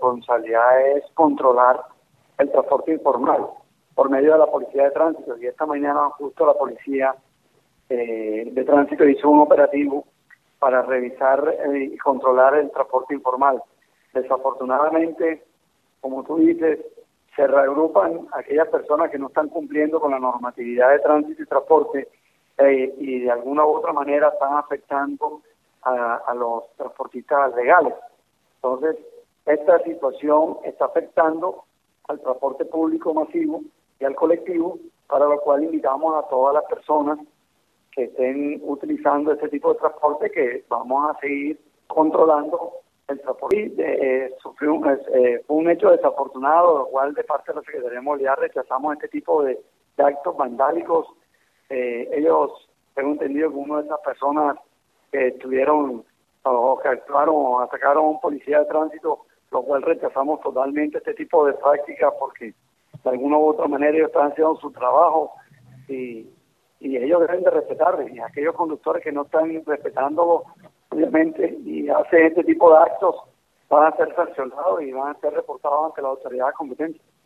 responsabilidad es controlar el transporte informal por medio de la Policía de Tránsito. Y esta mañana justo la Policía de Tránsito hizo un operativo para revisar y controlar el transporte informal. Desafortunadamente, como tú dices, se reagrupan aquellas personas que no están cumpliendo con la normatividad de tránsito y transporte y de alguna u otra manera están afectando a los transportistas legales. Entonces, esta situación está afectando al transporte público masivo y al colectivo, para lo cual invitamos a todas las personas que estén utilizando este tipo de transporte que vamos a seguir controlando el transporte. Fue un hecho desafortunado, lo cual de parte de la Secretaría de Movilidad rechazamos este tipo de actos vandálicos. Ellos, tengo entendido que una de esas personas que estuvieron o que actuaron o atacaron a un policía de tránsito, lo cual rechazamos totalmente este tipo de prácticas porque de alguna u otra manera ellos están haciendo su trabajo y ellos deben de respetar, y aquellos conductores que no están respetándolo, obviamente, y hacen este tipo de actos, van a ser sancionados y van a ser reportados ante la autoridad competente.